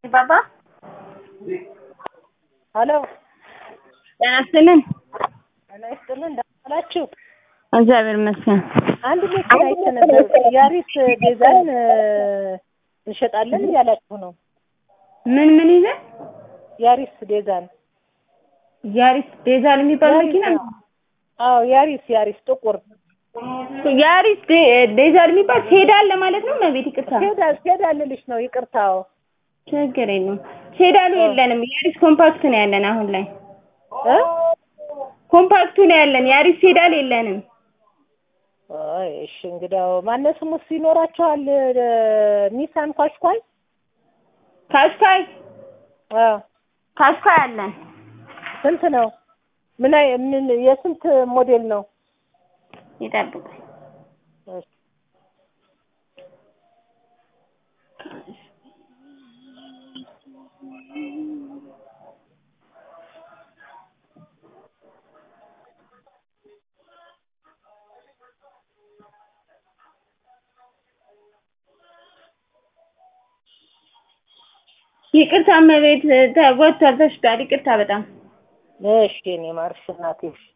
ባባ ሄሎ ጤና ይስጥልን። ጤና ይስጥልን። እንደምን ዋላችሁ? እግዚአብሔር ይመስገን። አንድ መኪና አይቼ ነበር። ያሪስ ዲዛይን እንሸጣለን እያላችሁ ነው። ምን ይዘን? ያሪስ ዲዛይን የሚባል መኪና ነው? አዎ ያሪስ ጥቁር ያሪስ ዲዛይን የሚባል ሴዳን ለማለት ነው። መቤት ይቅርታ፣ ሴዳን ልልሽ ነው። ይቅርታው ችግር የለውም። ሴዳኑ የለንም። ያሪስ ኮምፓክት ነው ያለን አሁን ላይ። ኮምፓክቱ ነው ያለን። ያሪስ ሴዳን የለንም። አይ እሺ፣ እንግዲያው ማነስሙስ ይኖራቸዋል። ኒሳን ካሽካይ አለን። ስንት ነው? ምን የስንት ሞዴል ነው? ይጠብቁ። ይቅርታ መቤት ተወጥቷል፣ ተሽጧል። ይቅርታ በጣም እሺ። እኔ ማርሽ እናቴ